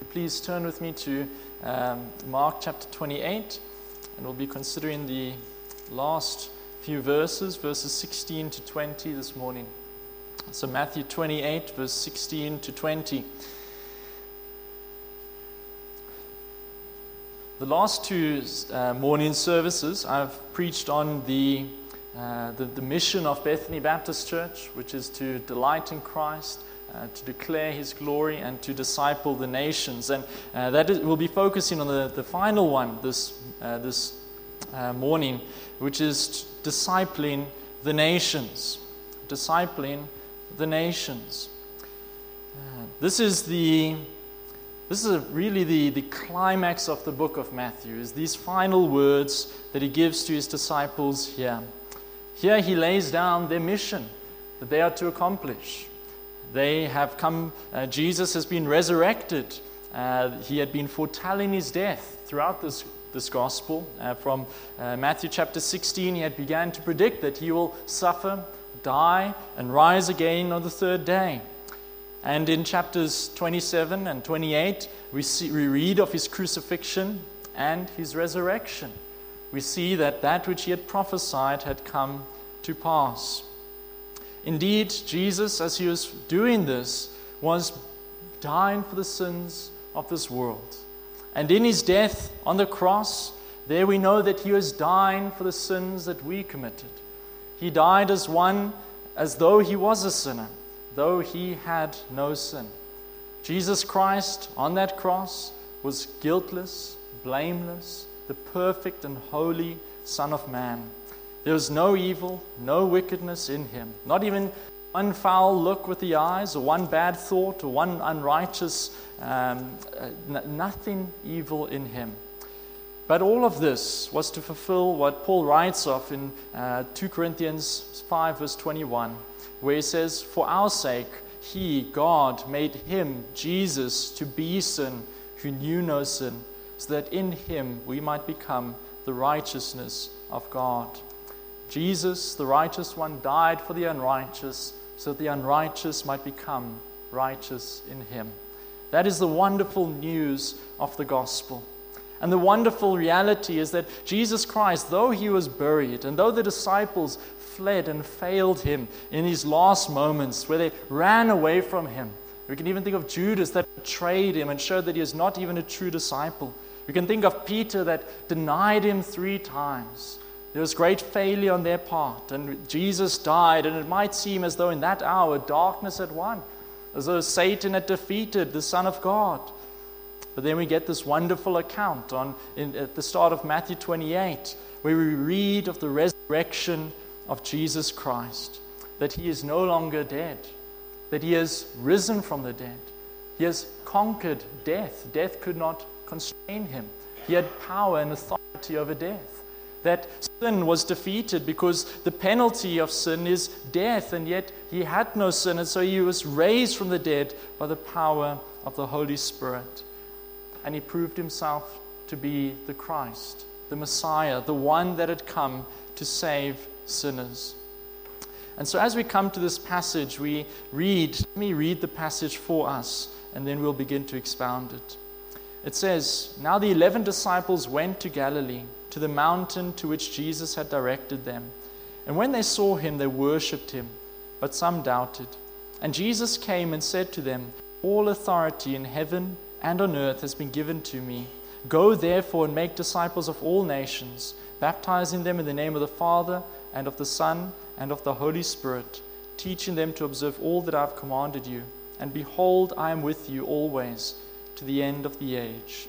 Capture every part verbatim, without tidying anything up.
please turn with me to um, Mark chapter twenty-eight, and we'll be considering the last few verses, verses sixteen to twenty this morning. So Matthew twenty-eight, verse sixteen to twenty. The last two uh, morning services, I've preached on the, uh, the the mission of Bethany Baptist Church, which is to delight in Christ, uh, to declare His glory, and to disciple the nations. And uh, that is, we'll be focusing on the, the final one this uh, this uh, morning, which is discipling the nations. Discipling the nations. Uh, this is the This is really the, the climax of the book of Matthew, is these final words that he gives to his disciples here. Here he lays down their mission that they are to accomplish. They have come, uh, Jesus has been resurrected. Uh, he had been foretelling his death throughout this, this gospel. Uh, from uh, Matthew chapter sixteen, he had began to predict that he will suffer, die, and rise again on the third day. And in chapters twenty-seven and twenty-eight, we see, we read of his crucifixion and his resurrection. We see that that which he had prophesied had come to pass. Indeed, Jesus, as he was doing this, was dying for the sins of this world. And in his death on the cross, there we know that he was dying for the sins that we committed. He died as one, as though he was a sinner, though he had no sin. Jesus Christ on that cross was guiltless, blameless, the perfect and holy Son of Man. There was no evil, no wickedness in him, not even one foul look with the eyes, or one bad thought, or one unrighteous, um, uh, n- nothing evil in him. But all of this was to fulfill what Paul writes of in uh, two Corinthians five, verse twenty-one, where he says, "For our sake, he, God, made him, Jesus, to be sin, who knew no sin, so that in him we might become the righteousness of God." Jesus, the righteous one, died for the unrighteous, so that the unrighteous might become righteous in him. That is the wonderful news of the gospel. And the wonderful reality is that Jesus Christ, though he was buried, and though the disciples fled and failed him in his last moments, where they ran away from him. We can even think of Judas that betrayed him and showed that he is not even a true disciple. We can think of Peter that denied him three times. There was great failure on their part, and Jesus died, and it might seem as though in that hour darkness had won, as though Satan had defeated the Son of God. But then we get this wonderful account on in, at the start of Matthew twenty-eight, where we read of the resurrection of Jesus Christ, that he is no longer dead, that he has risen from the dead. He has conquered death. Death could not constrain him. He had power and authority over death. That sin was defeated because the penalty of sin is death, and yet he had no sin, and so he was raised from the dead by the power of the Holy Spirit. And he proved himself to be the Christ, the Messiah, the one that had come to save sinners. And so as we come to this passage, we read, let me read the passage for us, and then we'll begin to expound it. It says, "Now the eleven disciples went to Galilee, to the mountain to which Jesus had directed them. And when they saw him, they worshipped him, but some doubted. And Jesus came and said to them, 'All authority in heaven and on earth has been given to me. Go therefore and make disciples of all nations, baptizing them in the name of the Father and of the Son and of the Holy Spirit, teaching them to observe all that I have commanded you. And behold, I am with you always to the end of the age.'"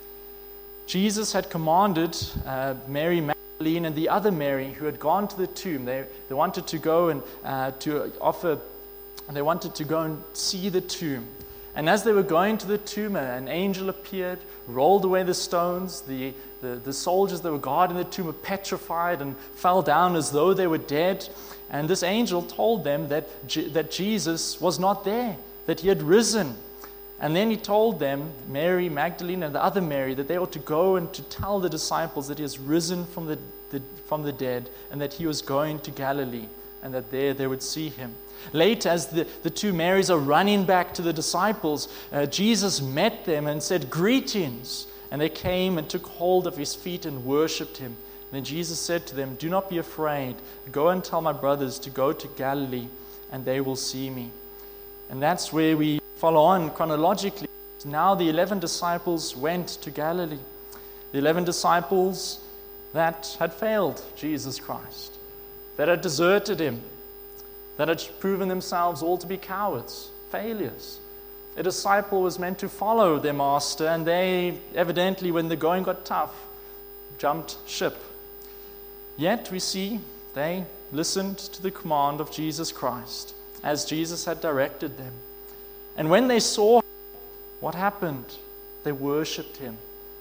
Jesus had commanded uh, Mary Magdalene and the other Mary who had gone to the tomb. They, they wanted to go and uh, to offer, they wanted to go and see the tomb. And as they were going to the tomb, an angel appeared, rolled away the stones. The, the, the soldiers that were guarding the tomb were petrified and fell down as though they were dead. And this angel told them that, J- that Jesus was not there, that he had risen. And then he told them, Mary Magdalene and the other Mary, that they ought to go and to tell the disciples that he has risen from the, the, from the dead, and that he was going to Galilee, and that there they would see him. Later, as the, the two Marys are running back to the disciples, uh, Jesus met them and said, "Greetings." And they came and took hold of his feet and worshipped him. And then Jesus said to them, "Do not be afraid. Go and tell my brothers to go to Galilee, and they will see me." And that's where we follow on chronologically. Now the eleven disciples went to Galilee. The eleven disciples that had failed Jesus Christ, that had deserted him, that had proven themselves all to be cowards, failures. A disciple was meant to follow their master, and they evidently, when the going got tough, jumped ship. Yet we see they listened to the command of Jesus Christ, as Jesus had directed them. And when they saw what happened, they worshipped him.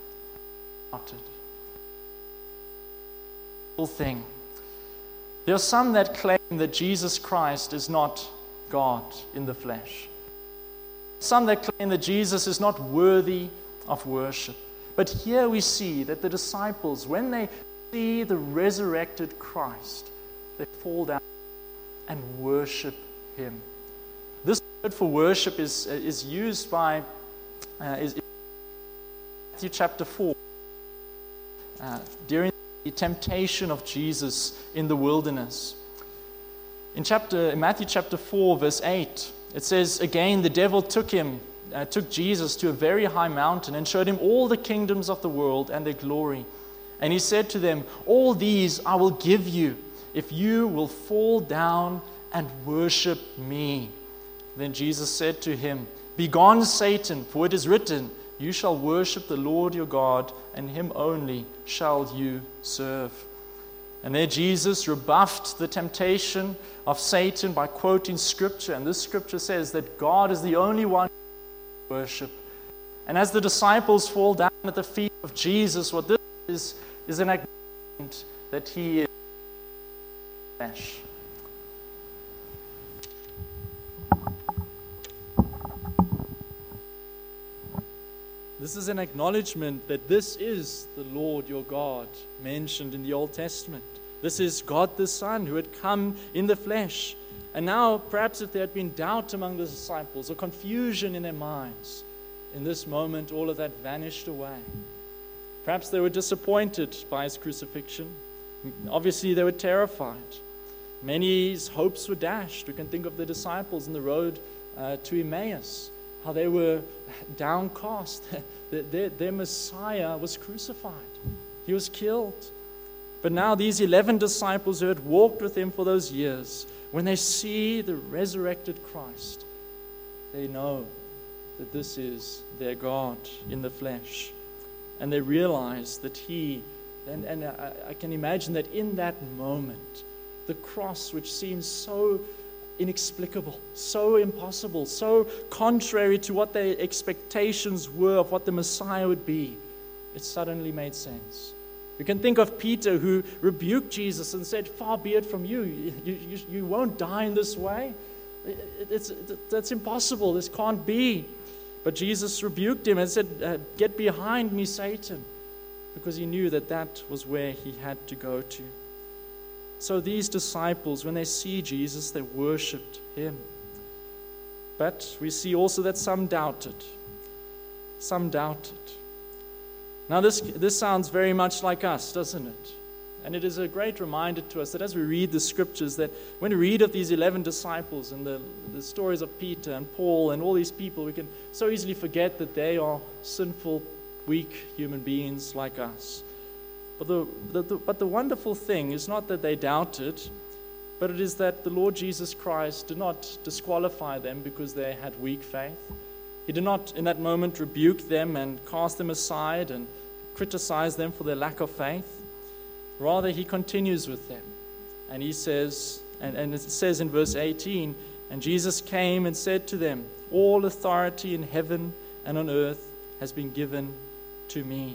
Thing. There are some that claim that Jesus Christ is not God in the flesh. Some that claim that Jesus is not worthy of worship. But here we see that the disciples, when they see the resurrected Christ, they fall down and worship him. This word for worship is, is used by uh, is Matthew chapter four. Uh, during the temptation of Jesus in the wilderness. In chapter in Matthew chapter four, verse eight, it says, "Again the devil took him, uh, took Jesus to a very high mountain and showed him all the kingdoms of the world and their glory. And he said to them, 'All these I will give you if you will fall down and worship me.' Then Jesus said to him, 'Begone, Satan, for it is written, you shall worship the Lord your God, and him only shall you serve.'" And there Jesus rebuffed the temptation of Satan by quoting Scripture. And this Scripture says that God is the only one to worship. And as the disciples fall down at the feet of Jesus, what this is, is an acknowledgement that he is flesh. This is an acknowledgement that this is the Lord your God mentioned in the Old Testament. This is God the Son who had come in the flesh. And now, perhaps if there had been doubt among the disciples or confusion in their minds, in this moment all of that vanished away. Perhaps they were disappointed by his crucifixion. Obviously they were terrified. Many's hopes were dashed. We can think of the disciples on the road uh, to Emmaus, how they were downcast. their, their Messiah was crucified. He was killed. But now these eleven disciples who had walked with him for those years, when they see the resurrected Christ, they know that this is their God in the flesh. And they realize that he, and, and I, I can imagine that in that moment, the cross, which seems so inexplicable, so impossible, so contrary to what their expectations were of what the Messiah would be, it suddenly made sense. We can think of Peter, who rebuked Jesus and said, "Far be it from you, you, you, you won't die in this way. It's, that's impossible, this can't be." But Jesus rebuked him and said, uh, "Get behind me, Satan," because he knew that that was where he had to go to. So these disciples, when they see Jesus, they worshipped him. But we see also that some doubted. Some doubted. Now this, this sounds very much like us, doesn't it? And it is a great reminder to us that as we read the scriptures, that when we read of these eleven disciples and the, the stories of Peter and Paul and all these people, we can so easily forget that they are sinful, weak human beings like us. But the, the, the, but the wonderful thing is not that they doubted, but it is that the Lord Jesus Christ did not disqualify them because they had weak faith. He did not in that moment rebuke them and cast them aside and criticize them for their lack of faith. Rather, he continues with them. And he says, and, and it says in verse eighteen, "And Jesus came and said to them, 'All authority in heaven and on earth has been given to me.'"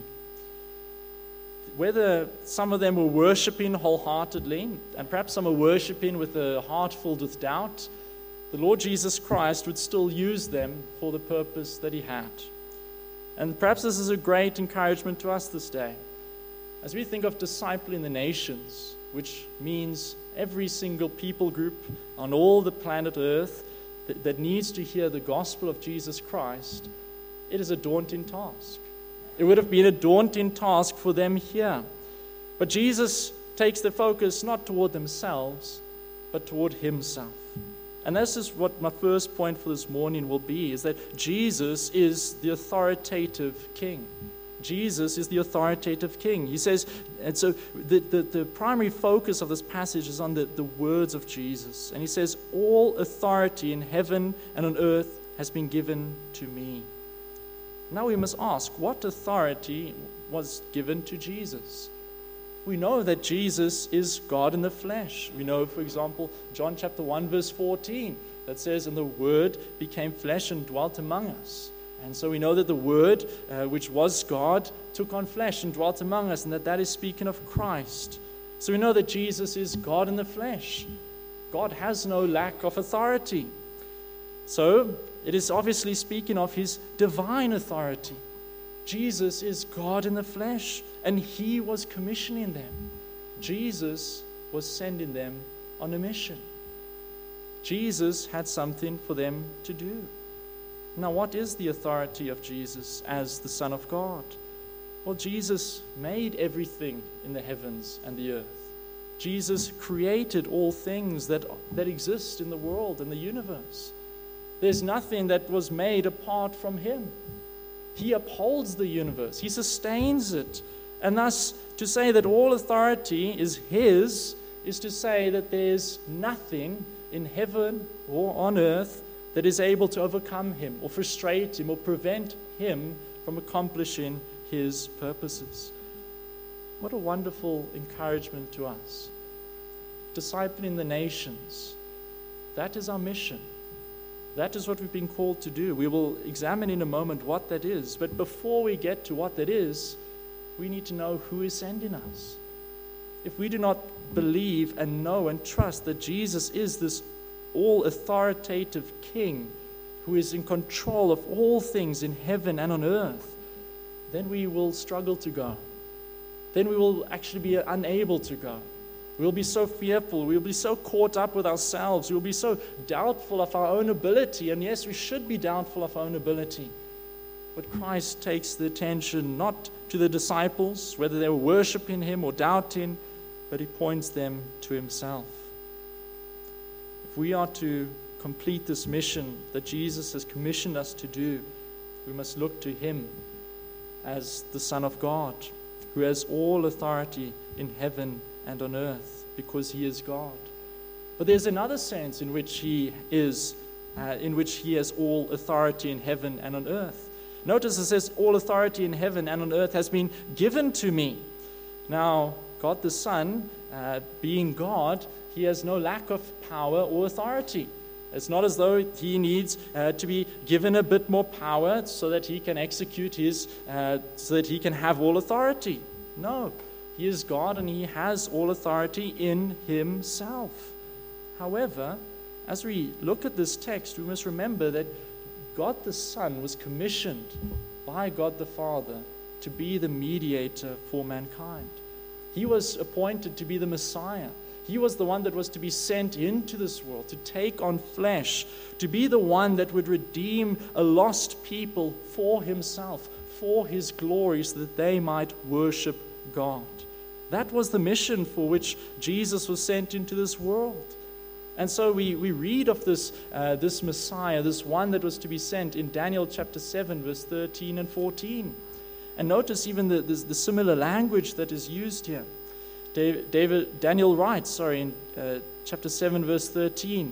Whether some of them were worshiping wholeheartedly, and perhaps some were worshiping with a heart filled with doubt, the Lord Jesus Christ would still use them for the purpose that he had. And perhaps this is a great encouragement to us this day. As we think of discipling the nations, which means every single people group on all the planet Earth that, that needs to hear the gospel of Jesus Christ, it is a daunting task. It would have been a daunting task for them here. But Jesus takes the focus not toward themselves, but toward himself. And this is what my first point for this morning will be, is that Jesus is the authoritative king. Jesus is the authoritative king. He says, and so the, the, the primary focus of this passage is on the, the words of Jesus. And he says, all authority in heaven and on earth has been given to me. Now we must ask, what authority was given to Jesus? We know that Jesus is God in the flesh. We know, for example, John chapter one, verse fourteen, that says, and the Word became flesh and dwelt among us. And so we know that the Word, uh, which was God, took on flesh and dwelt among us, and that that is speaking of Christ. So we know that Jesus is God in the flesh. God has no lack of authority. So it is obviously speaking of his divine authority. Jesus is God in the flesh, and he was commissioning them. Jesus was sending them on a mission. Jesus had something for them to do. Now, what is the authority of Jesus as the Son of God? Well, Jesus made everything in the heavens and the earth. Jesus created all things that, that exist in the world and the universe. There's nothing that was made apart from him. He upholds the universe. He sustains it. And thus, to say that all authority is his is to say that there's nothing in heaven or on earth that is able to overcome him or frustrate him or prevent him from accomplishing his purposes. What a wonderful encouragement to us. Discipling the nations. That is our mission. That is what we've been called to do. We will examine in a moment what that is. But before we get to what that is, we need to know who is sending us. If we do not believe and know and trust that Jesus is this all-authoritative King who is in control of all things in heaven and on earth, then we will struggle to go. Then we will actually be unable to go. We'll be so fearful. We'll be so caught up with ourselves. We'll be so doubtful of our own ability. And yes, we should be doubtful of our own ability. But Christ takes the attention not to the disciples, whether they were worshiping him or doubting, but he points them to himself. If we are to complete this mission that Jesus has commissioned us to do, we must look to him as the Son of God, who has all authority in heaven and on earth, because he is God. But there's another sense in which he is, uh, in which he has all authority in heaven and on earth. Notice it says, all authority in heaven and on earth has been given to me. Now, God the Son, uh, being God, he has no lack of power or authority. It's not as though he needs uh, to be given a bit more power so that he can execute his, uh, so that he can have all authority. No. He is God and he has all authority in himself. However, as we look at this text, we must remember that God the Son was commissioned by God the Father to be the mediator for mankind. He was appointed to be the Messiah. He was the one that was to be sent into this world, to take on flesh, to be the one that would redeem a lost people for himself, for his glory, so that they might worship God. That was the mission for which Jesus was sent into this world. And so we, we read of this, uh, this Messiah, this one that was to be sent in Daniel chapter seven, verse thirteen and fourteen. And notice even the, the, the similar language that is used here. David, David, Daniel writes, sorry, in uh, chapter seven, verse thirteen,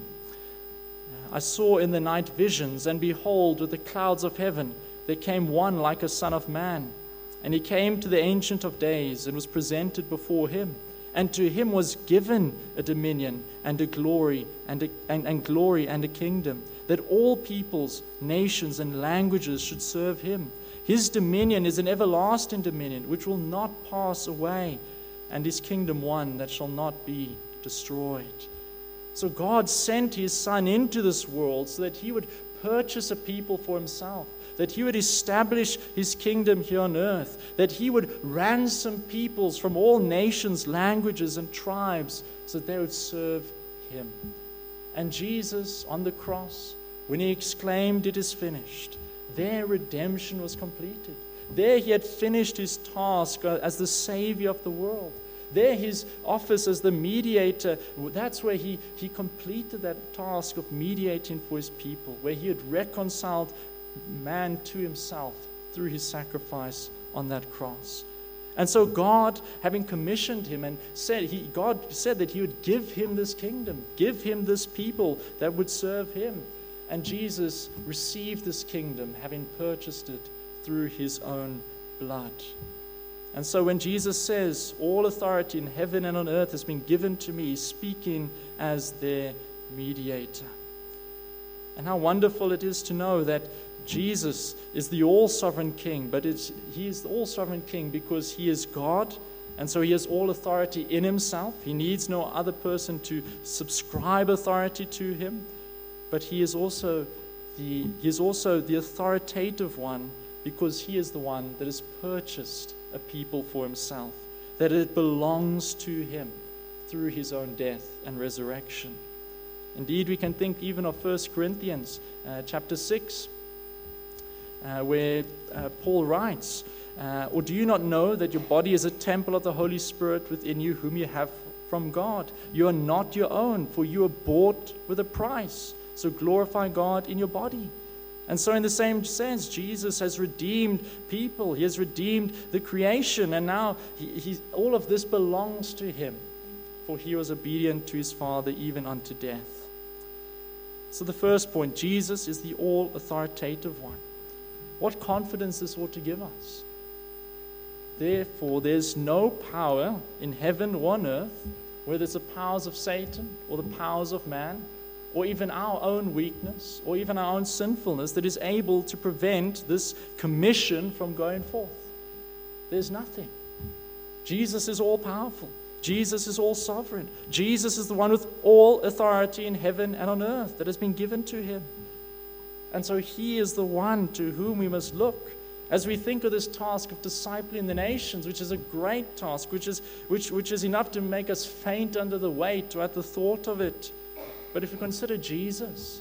I saw in the night visions, and behold, with the clouds of heaven, there came one like a son of man. And he came to the Ancient of Days and was presented before him. And to him was given a dominion and a glory and, a, and, and glory and a kingdom, that all peoples, nations, and languages should serve him. His dominion is an everlasting dominion which will not pass away, and his kingdom one that shall not be destroyed. So God sent his Son into this world so that he would purchase a people for himself, that he would establish his kingdom here on earth, that he would ransom peoples from all nations, languages, and tribes so that they would serve him. And Jesus on the cross, when he exclaimed, "It is finished," their redemption was completed. There he had finished his task as the Savior of the world. There his office as the mediator, that's where he, he completed that task of mediating for his people, where he had reconciled man to himself through his sacrifice on that cross. And so God, having commissioned him and said, he, God said that he would give him this kingdom, give him this people that would serve him. And Jesus received this kingdom, having purchased it through his own blood. And so when Jesus says, "All authority in heaven and on earth has been given to me," speaking as their mediator. And how wonderful it is to know that Jesus is the all-sovereign King, but it's, he is the all-sovereign King because he is God, and so he has all authority in himself. He needs no other person to subscribe authority to him, but he is also the, he is also the authoritative one because he is the one that has purchased a people for himself, that it belongs to him through his own death and resurrection. Indeed, we can think even of First Corinthians uh, chapter six, uh, where uh, Paul writes, uh, "Or do you not know that your body is a temple of the Holy Spirit within you, whom you have from God? You are not your own, for you are bought with a price. So glorify God in your body." And so in the same sense, Jesus has redeemed people. He has redeemed the creation. And now he, he, all of this belongs to him. For he was obedient to his Father even unto death. So the first point, Jesus is the all-authoritative one. What confidence this ought to give us. Therefore, there's no power in heaven or on earth, whether it's the powers of Satan or the powers of man, or even our own weakness, or even our own sinfulness, that is able to prevent this commission from going forth. There's nothing. Jesus is all-powerful. Jesus is all-sovereign. Jesus is the one with all authority in heaven and on earth that has been given to him. And so he is the one to whom we must look as we think of this task of discipling the nations, which is a great task, which is, which, which is enough to make us faint under the weight or at the thought of it. But if we consider Jesus,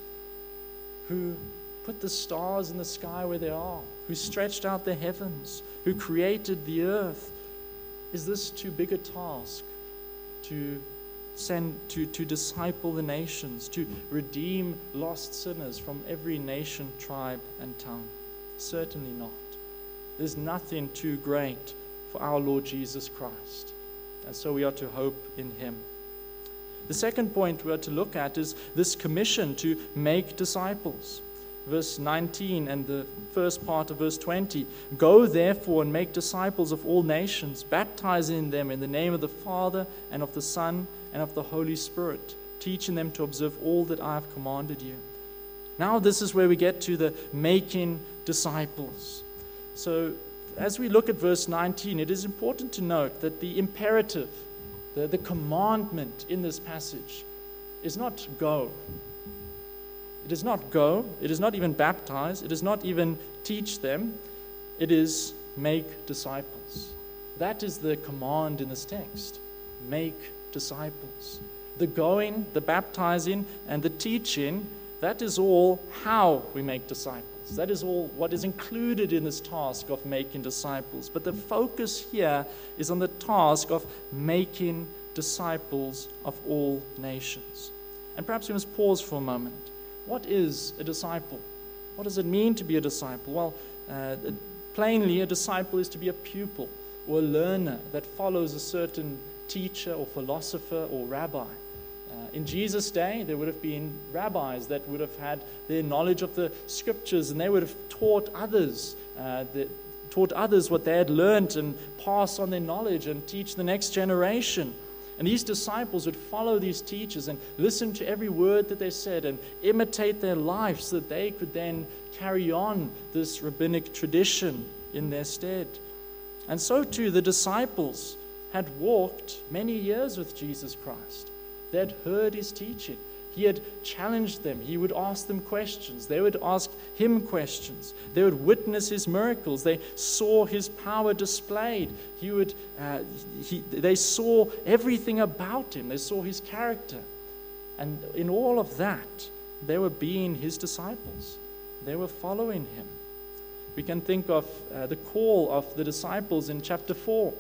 who put the stars in the sky where they are, who stretched out the heavens, who created the earth, is this too big a task to send, to, to disciple the nations, to redeem lost sinners from every nation, tribe, and tongue? Certainly not. There's nothing too great for our Lord Jesus Christ. And so we are to hope in him. The second point we are to look at is this commission to make disciples. Verse nineteen and the first part of verse twenty. "Go therefore and make disciples of all nations, baptizing them in the name of the Father and of the Son and of the Holy Spirit, teaching them to observe all that I have commanded you." Now this is where we get to the making disciples. So as we look at verse nineteen, it is important to note that the imperative, The, the commandment in this passage is not go. It is not go. It is not even baptize. It is not even teach them. It is make disciples. That is the command in this text. Make disciples. The going, the baptizing, and the teaching, that is all how we make disciples. That is all what is included in this task of making disciples. But the focus here is on the task of making disciples of all nations. And perhaps we must pause for a moment. What is a disciple? What does it mean to be a disciple? Well, uh, plainly, a disciple is to be a pupil or a learner that follows a certain teacher or philosopher or rabbi. Uh, in Jesus' day, there would have been rabbis that would have had their knowledge of the scriptures, and they would have taught others, uh, the, taught others what they had learned and pass on their knowledge and teach the next generation. And these disciples would follow these teachers and listen to every word that they said and imitate their life so that they could then carry on this rabbinic tradition in their stead. And so too, the disciples had walked many years with Jesus Christ. They had heard his teaching. He had challenged them. He would ask them questions. They would ask him questions. They would witness his miracles. They saw his power displayed. He would, uh, he, they saw everything about him. They saw his character. And in all of that, they were being his disciples. They were following him. We can think of uh, the call of the disciples in chapter four,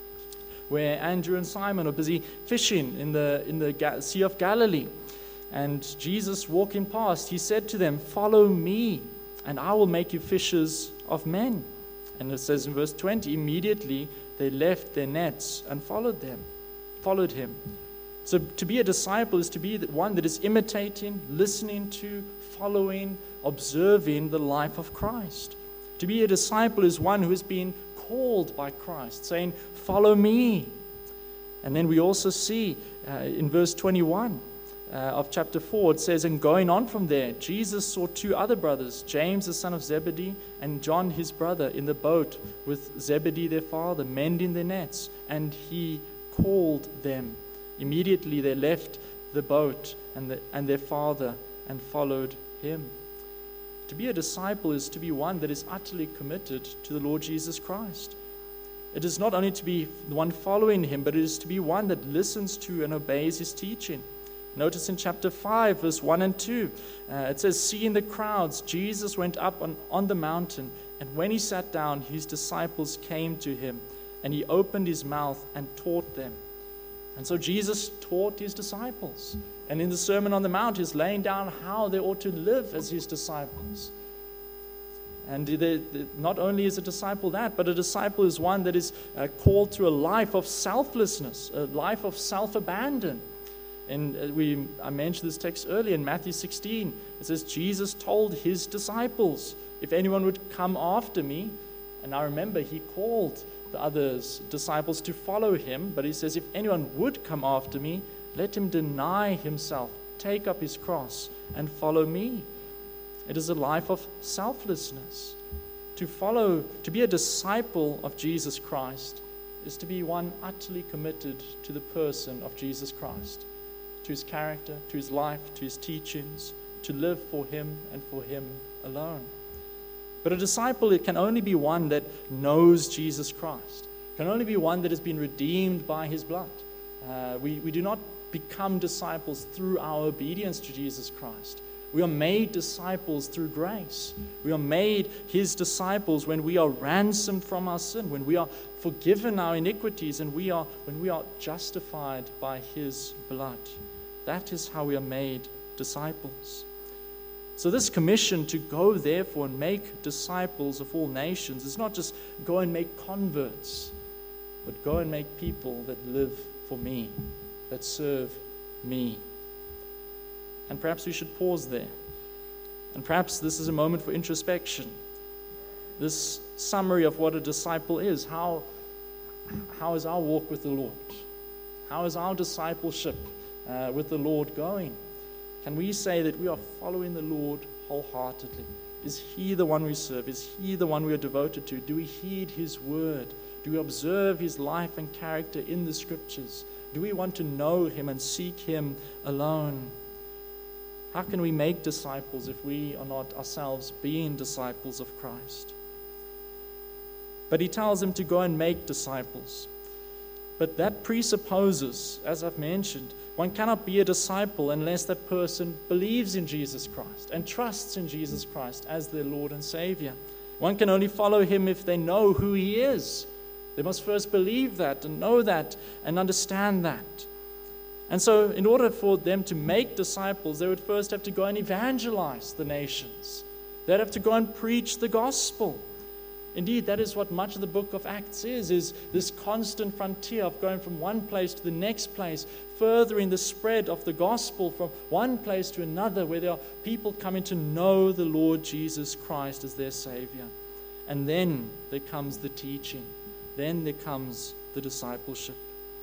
where Andrew and Simon are busy fishing in the, in the Ga- Sea of Galilee. And Jesus walking past, he said to them, "Follow me, and I will make you fishers of men." And it says in verse twenty, immediately they left their nets and followed them, followed him. So to be a disciple is to be one that is imitating, listening to, following, observing the life of Christ. To be a disciple is one who has been called by Christ, saying, "Follow me." And then we also see uh, in verse twenty-one uh, of chapter four, it says, "And going on from there, Jesus saw two other brothers, James the son of Zebedee and John his brother, in the boat with Zebedee their father, mending their nets. And he called them. Immediately they left the boat and, the, and their father and followed him." To be a disciple is to be one that is utterly committed to the Lord Jesus Christ. It is not only to be the one following him, but it is to be one that listens to and obeys his teaching. Notice in chapter five, verse one and two, uh, it says, "Seeing the crowds, Jesus went up on, on the mountain, and when he sat down, his disciples came to him, and he opened his mouth and taught them." And so Jesus taught his disciples. And in the Sermon on the Mount, he's laying down how they ought to live as his disciples. And they, they, not only is a disciple that, but a disciple is one that is uh, called to a life of selflessness, a life of self-abandon. And uh, we, I mentioned this text earlier in Matthew sixteen. It says, Jesus told his disciples, "If anyone would come after me," and I remember he called the others, disciples, to follow him, but he says, "If anyone would come after me, let him deny himself, take up his cross, and follow me." It is a life of selflessness. To follow, to be a disciple of Jesus Christ is to be one utterly committed to the person of Jesus Christ, to his character, to his life, to his teachings, to live for him and for him alone. But a disciple, it can only be one that knows Jesus Christ, can only be one that has been redeemed by his blood. Uh, we, we do not become disciples through our obedience to Jesus Christ. We are made disciples through grace. We are made his disciples when we are ransomed from our sin, when we are forgiven our iniquities, and we are when we are justified by his blood. That is how we are made disciples. So this commission to go therefore and make disciples of all nations is not just go and make converts, but go and make people that live for me, that serve me. And perhaps we should pause there. And perhaps this is a moment for introspection. This summary of what a disciple is. How, how is our walk with the Lord? How is our discipleship uh, with the Lord going? Can we say that we are following the Lord wholeheartedly? Is he the one we serve? Is he the one we are devoted to? Do we heed his word? Do we observe his life and character in the scriptures? Do we want to know him and seek him alone? How can we make disciples if we are not ourselves being disciples of Christ? But he tells them to go and make disciples. But that presupposes, as I've mentioned, one cannot be a disciple unless that person believes in Jesus Christ and trusts in Jesus Christ as their Lord and Savior. One can only follow him if they know who he is. They must first believe that and know that and understand that. And so in order for them to make disciples, they would first have to go and evangelize the nations. They'd have to go and preach the gospel. Indeed, that is what much of the book of Acts is, is this constant frontier of going from one place to the next place, furthering the spread of the gospel from one place to another, where there are people coming to know the Lord Jesus Christ as their Savior. And then there comes the teaching. Then there comes the discipleship.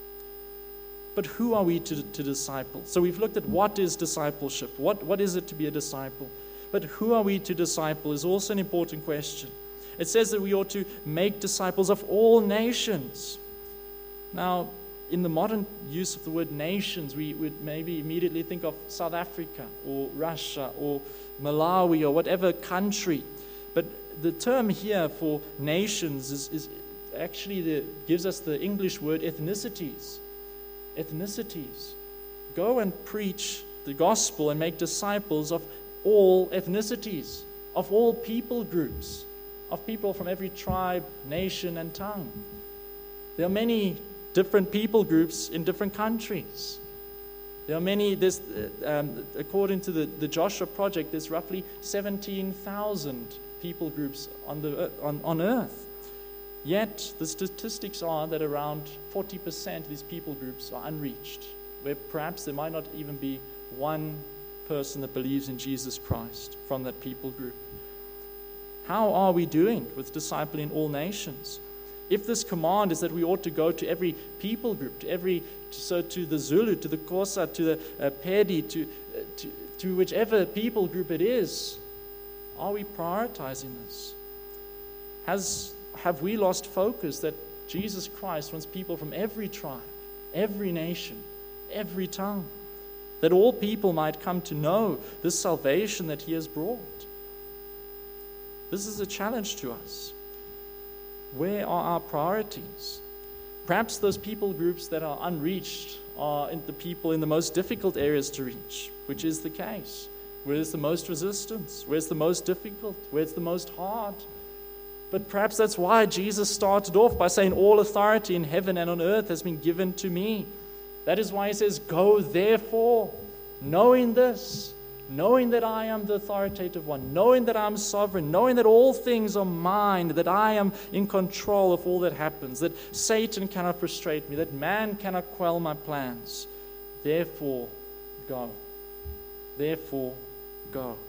But who are we to, to disciple? So we've looked at what is discipleship. What, what is it to be a disciple? But who are we to disciple is also an important question. It says that we ought to make disciples of all nations. Now, in the modern use of the word nations, we would maybe immediately think of South Africa or Russia or Malawi or whatever country. But the term here for nations is, is actually the, gives us the English word ethnicities. Ethnicities. Go and preach the gospel and make disciples of all ethnicities, of all people groups, of people from every tribe, nation, and tongue. There are many different people groups in different countries. There are many, this, um, according to the, the Joshua Project, there's roughly seventeen thousand people groups on, the, on, on earth. Yet, the statistics are that around forty percent of these people groups are unreached, where perhaps there might not even be one person that believes in Jesus Christ from that people group. How are we doing with discipling all nations? If this command is that we ought to go to every people group, to every, so to the Zulu, to the Xhosa, to the uh, Pedi, to, uh, to, to whichever people group it is, are we prioritizing this? Has, have we lost focus that Jesus Christ wants people from every tribe, every nation, every tongue, that all people might come to know this salvation that he has brought? This is a challenge to us. Where are our priorities? Perhaps those people groups that are unreached are the people in the most difficult areas to reach, which is the case. Where there's the most resistance, where it's the most difficult, where it's the most hard. But perhaps that's why Jesus started off by saying, all authority in heaven and on earth has been given to me. That is why he says, go therefore, knowing this, knowing that I am the authoritative one, knowing that I'm sovereign, knowing that all things are mine, that I am in control of all that happens, that Satan cannot frustrate me, that man cannot quell my plans. Therefore, go. Therefore, go.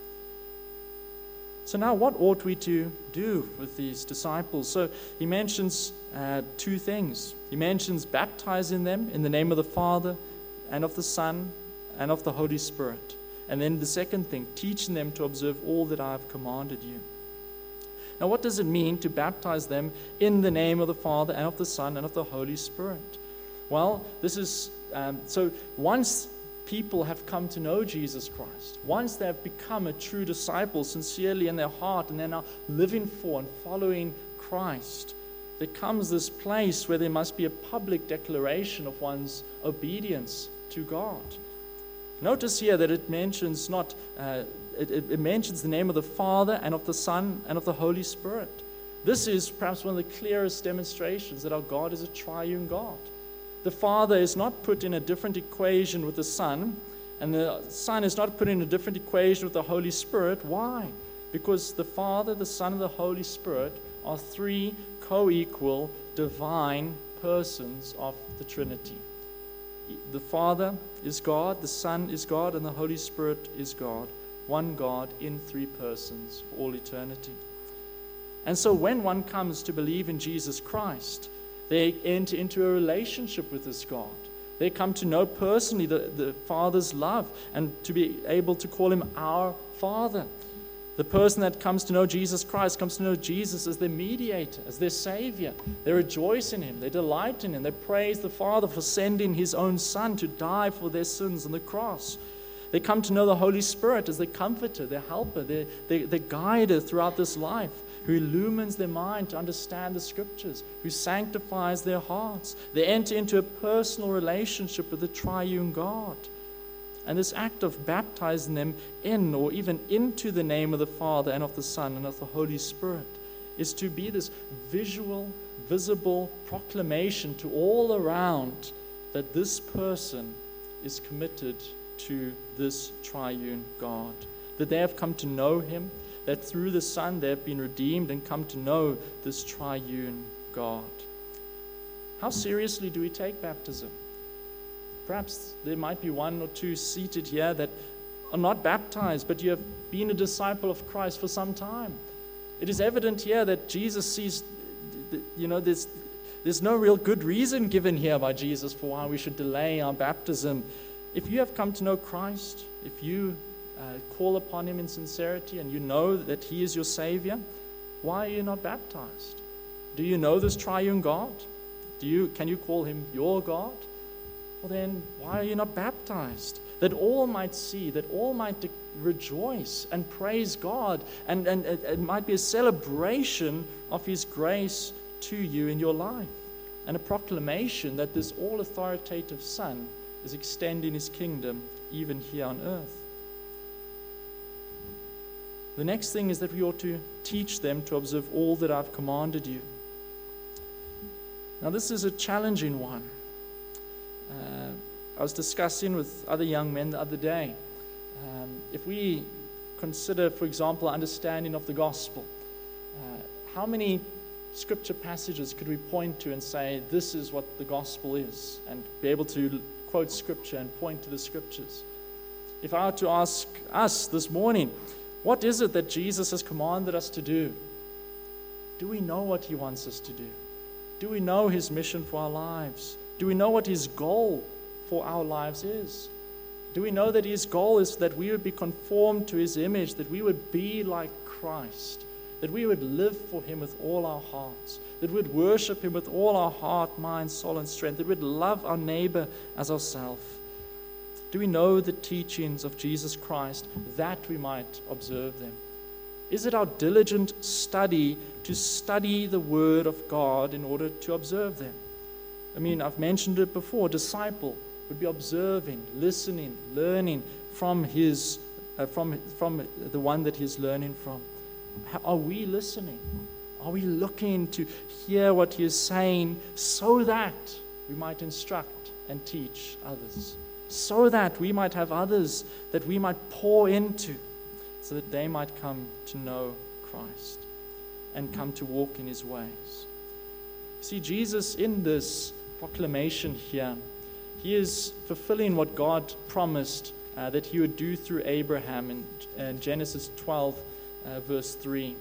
So now what ought we to do with these disciples? So he mentions uh, two things. He mentions baptizing them in the name of the Father and of the Son and of the Holy Spirit. And then the second thing, teaching them to observe all that I have commanded you. Now, what does it mean to baptize them in the name of the Father and of the Son and of the Holy Spirit? Well, this is, um, so once people have come to know Jesus Christ, once they have become a true disciple sincerely in their heart and they're now living for and following Christ, there comes this place where there must be a public declaration of one's obedience to God. Notice here that it mentions not, uh, it, it mentions the name of the Father and of the Son and of the Holy Spirit. This is perhaps one of the clearest demonstrations that our God is a triune God. The Father is not put in a different equation with the Son, and the Son is not put in a different equation with the Holy Spirit. Why? Because the Father, the Son, and the Holy Spirit are three co-equal divine persons of the Trinity. The Father is God, the Son is God, and the Holy Spirit is God. One God in three persons for all eternity. And so when one comes to believe in Jesus Christ, they enter into a relationship with this God. They come to know personally the, the Father's love and to be able to call him our Father. The person that comes to know Jesus Christ comes to know Jesus as their mediator, as their Savior. They rejoice in him. They delight in him. They praise the Father for sending his own Son to die for their sins on the cross. They come to know the Holy Spirit as their comforter, their helper, their, their, their guider throughout this life, who illumines their mind to understand the Scriptures, who sanctifies their hearts. They enter into a personal relationship with the triune God. And this act of baptizing them in or even into the name of the Father and of the Son and of the Holy Spirit is to be this visual, visible proclamation to all around that this person is committed to this triune God, that they have come to know him, that through the Son they have been redeemed and come to know this triune God. How seriously do we take baptism? Perhaps there might be one or two seated here that are not baptized, but you have been a disciple of Christ for some time. It is evident here that Jesus sees, you know, there's, there's no real good reason given here by Jesus for why we should delay our baptism. If you have come to know Christ, if you uh, call upon him in sincerity and you know that he is your Savior, why are you not baptized? Do you know this triune God? Do you, can you call him your God? Well, then why are you not baptized? That all might see, that all might de- rejoice and praise God, and, and it, it might be a celebration of his grace to you in your life, and a proclamation that this all-authoritative Son is extending his kingdom even here on earth. The next thing is that we ought to teach them to observe all that I've commanded you. Now, this is a challenging one. Uh, I was discussing with other young men the other day. Um, if we consider, for example, understanding of the gospel, uh, how many scripture passages could we point to and say, this is what the gospel is, and be able to quote scripture and point to the scriptures? If I were to ask us this morning, what is it that Jesus has commanded us to do? Do we know what he wants us to do? Do we know his mission for our lives? Do we know what his goal for our lives is? Do we know that his goal is that we would be conformed to his image, that we would be like Christ, that we would live for him with all our hearts, that we would worship him with all our heart, mind, soul, and strength, that we would love our neighbor as ourselves? Do we know the teachings of Jesus Christ that we might observe them? Is it our diligent study to study the Word of God in order to observe them? I mean, I've mentioned it before. Disciple would be observing, listening, learning from his, uh, from from the one that he's learning from. How, are we listening? Are we looking to hear what he is saying so that we might instruct and teach others? So that we might have others that we might pour into, so that they might come to know Christ and come to walk in his ways. See, Jesus in this proclamation here, he is fulfilling what God promised uh, that he would do through Abraham in, in Genesis twelve, uh, verse three.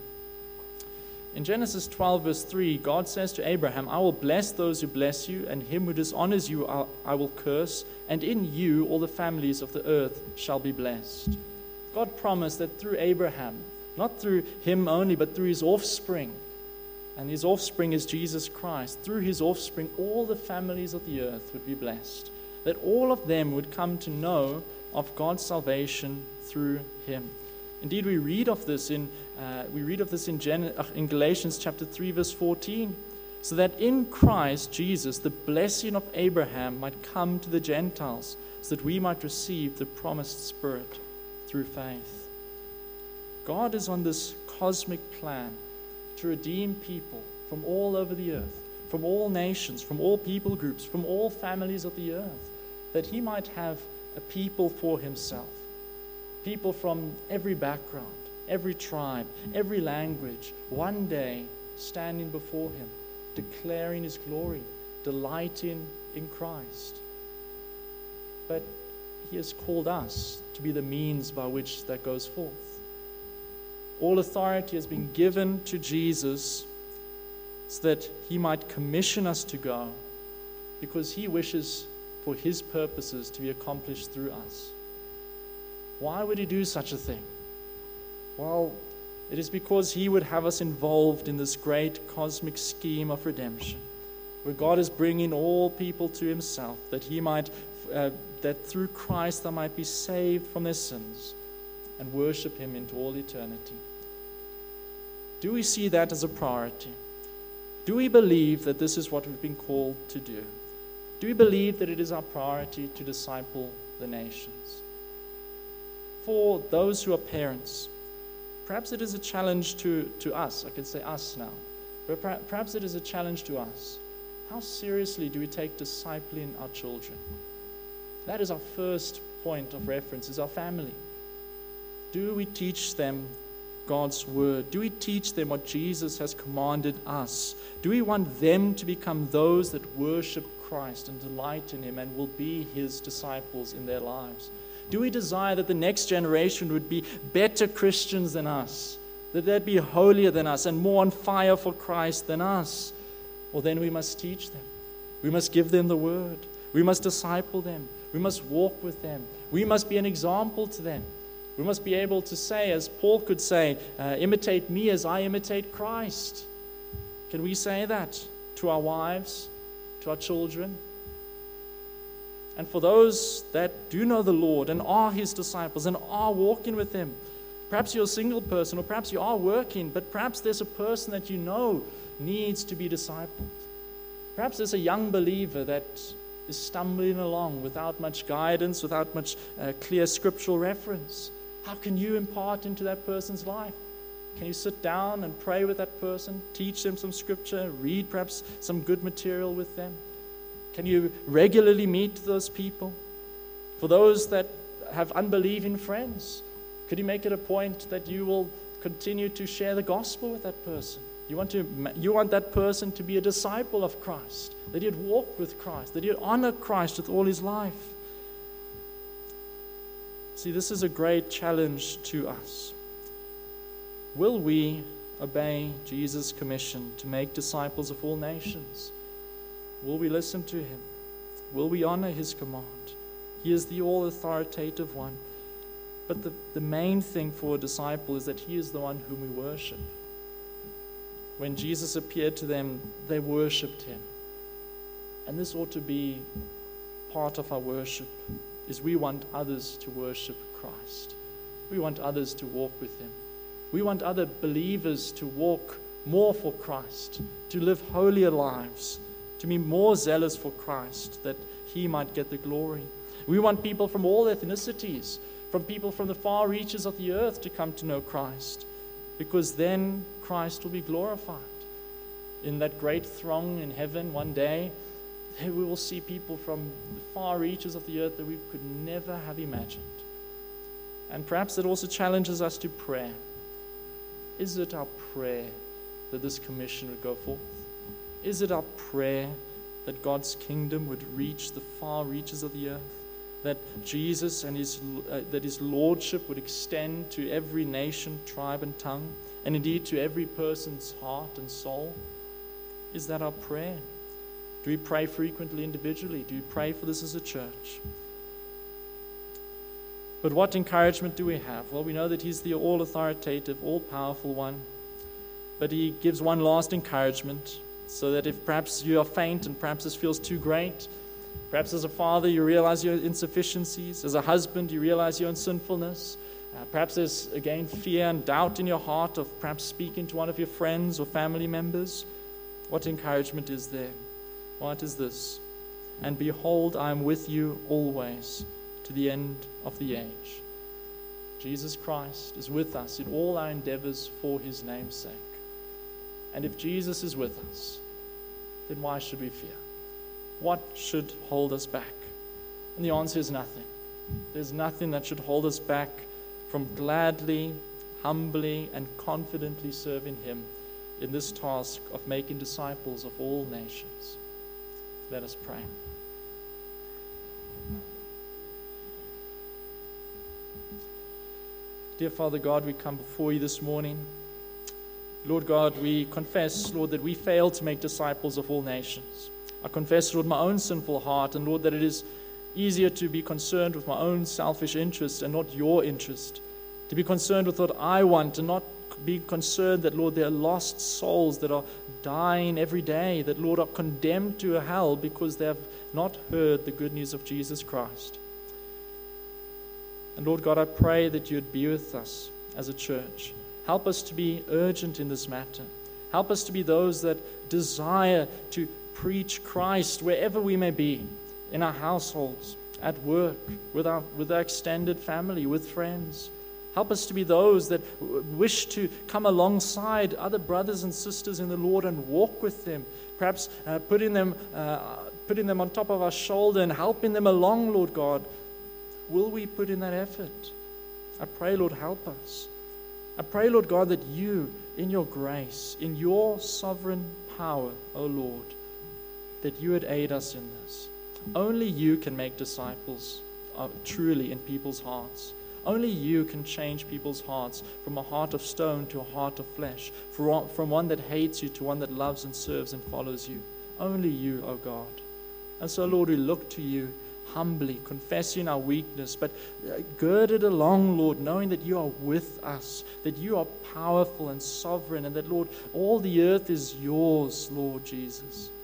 In Genesis twelve, verse three, God says to Abraham, I will bless those who bless you, and him who dishonors you I, I will curse, and in you all the families of the earth shall be blessed. God promised that through Abraham, not through him only, but through his offspring, and his offspring is Jesus Christ, through his offspring all the families of the earth would be blessed, that all of them would come to know of God's salvation through him. Indeed, we read of this in uh, we read of this in, Gen- uh, in Galatians chapter three, verse fourteen, so that in Christ Jesus the blessing of Abraham might come to the Gentiles, so that we might receive the promised Spirit through faith. God is on this cosmic plan to redeem people from all over the earth, from all nations, from all people groups, from all families of the earth, that he might have a people for himself. People from every background, every tribe, every language, one day standing before him, declaring his glory, delighting in Christ. But he has called us to be the means by which that goes forth. All authority has been given to Jesus so that he might commission us to go, because he wishes for his purposes to be accomplished through us. Why would he do such a thing? Well, it is because he would have us involved in this great cosmic scheme of redemption, where God is bringing all people to himself, that he might, uh, that through Christ they might be saved from their sins and worship him into all eternity. Do we see that as a priority? Do we believe that this is what we've been called to do? Do we believe that it is our priority to disciple the nations? For those who are parents, perhaps it is a challenge to, to us. I can say us now. But perhaps it is a challenge to us. How seriously do we take discipling our children? That is our first point of reference, is our family. Do we teach them God's word? Do we teach them what Jesus has commanded us? Do we want them to become those that worship Christ and delight in him and will be his disciples in their lives? Do we desire that the next generation would be better Christians than us, that they'd be holier than us and more on fire for Christ than us? Well, then we must teach them. We must give them the word. We must disciple them. We must walk with them. We must be an example to them. We must be able to say, as Paul could say, uh, imitate me as I imitate Christ. Can we say that to our wives, to our children. And for those that do know the Lord and are His disciples and are walking with Him, perhaps you're a single person, or perhaps you are working, but perhaps there's a person that you know needs to be discipled. Perhaps there's a young believer that is stumbling along without much guidance, without much uh, clear scriptural reference. How can you impart into that person's life? Can you sit down and pray with that person, teach them some scripture, read perhaps some good material with them? Can you regularly meet those people? For those that have unbelieving friends, could you make it a point that you will continue to share the gospel with that person? You want to, you want that person to be a disciple of Christ, that he'd walk with Christ, that he'd honor Christ with all his life. See, this is a great challenge to us. Will we obey Jesus' commission to make disciples of all nations? Will we listen to him? Will we honor his command? He is the all-authoritative one. But the, the main thing for a disciple is that he is the one whom we worship. When Jesus appeared to them, they worshipped him. And this ought to be part of our worship, is we want others to worship Christ. We want others to walk with him. We want other believers to walk more for Christ, to live holier lives, to be more zealous for Christ, that he might get the glory. We want people from all ethnicities, from people from the far reaches of the earth to come to know Christ, because then Christ will be glorified. In that great throng in heaven one day, we will see people from the far reaches of the earth that we could never have imagined. And perhaps it also challenges us to prayer. Is it our prayer that this commission would go forth? Is it our prayer that God's kingdom would reach the far reaches of the earth? That Jesus and his uh, that his lordship would extend to every nation, tribe, and tongue, and indeed to every person's heart and soul? Is that our prayer? Do we pray frequently individually? Do we pray for this as a church? But what encouragement do we have? Well, we know that he's the all-authoritative, all-powerful one. But he gives one last encouragement, so that if perhaps you are faint and perhaps this feels too great, perhaps as a father you realize your insufficiencies, as a husband you realize your own sinfulness, uh, perhaps there's again fear and doubt in your heart of perhaps speaking to one of your friends or family members. What encouragement is there? What is this? And behold, I am with you always, to the end of the age. Jesus Christ is with us in all our endeavors for his name's sake. And if Jesus is with us, then why should we fear? What should hold us back? And the answer is nothing. There's nothing that should hold us back from gladly, humbly, and confidently serving him in this task of making disciples of all nations. Let us pray. Dear Father God, we come before you this morning. Lord God, we confess, Lord, that we fail to make disciples of all nations. I confess, Lord, my own sinful heart, and Lord, that it is easier to be concerned with my own selfish interest and not your interest. To be concerned with what I want and not be concerned that, Lord, there are lost souls that are dying every day, that, Lord, are condemned to a hell because they have not heard the good news of Jesus Christ. And Lord God, I pray that you would be with us as a church. Help us to be urgent in this matter. Help us to be those that desire to preach Christ wherever we may be, in our households, at work, with our, with our extended family, with friends. Help us to be those that wish to come alongside other brothers and sisters in the Lord and walk with them, perhaps uh, putting them, uh, putting them on top of our shoulder and helping them along, Lord God. Will we put in that effort? I pray, Lord, help us. I pray, Lord God, that you, in your grace, in your sovereign power, O Lord, that you would aid us in this. Only you can make disciples uh, truly in people's hearts. Only you can change people's hearts from a heart of stone to a heart of flesh, from one that hates you to one that loves and serves and follows you. Only you, O God. And so, Lord, we look to you humbly, confessing our weakness, but girded along, Lord, knowing that you are with us, that you are powerful and sovereign, and that, Lord, all the earth is yours, Lord Jesus.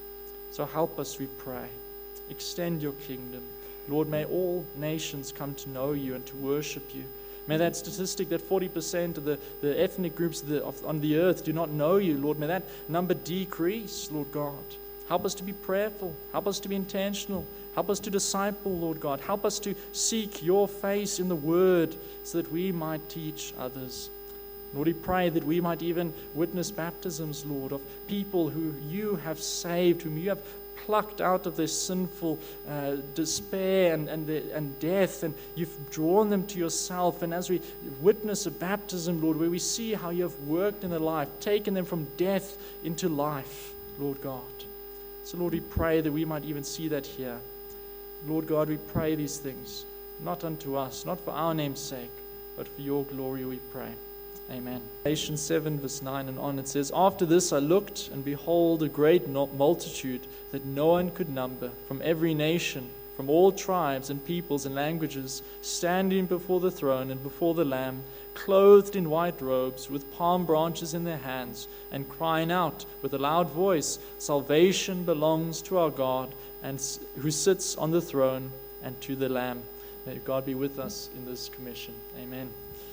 So help us, we pray. Extend your kingdom. Lord, may all nations come to know you and to worship you. May that statistic that forty percent of the, the ethnic groups of the, of, on the earth do not know you, Lord, may that number decrease, Lord God. Help us to be prayerful. Help us to be intentional. Help us to disciple, Lord God. Help us to seek your face in the word so that we might teach others. Lord, we pray that we might even witness baptisms, Lord, of people who you have saved, whom you have plucked out of their sinful uh, despair and, and, the, and death, and you've drawn them to yourself. And as we witness a baptism, Lord, where we see how you have worked in their life, taken them from death into life, Lord God. So, Lord, we pray that we might even see that here. Lord God, we pray these things, not unto us, not for our name's sake, but for your glory we pray. Amen. Galatians seven, verse nine and on, it says, After this I looked, and behold, a great multitude that no one could number, from every nation, from all tribes and peoples and languages, standing before the throne and before the Lamb, clothed in white robes, with palm branches in their hands, and crying out with a loud voice, Salvation belongs to our God, and who sits on the throne, and to the Lamb. May God be with us in this commission. Amen.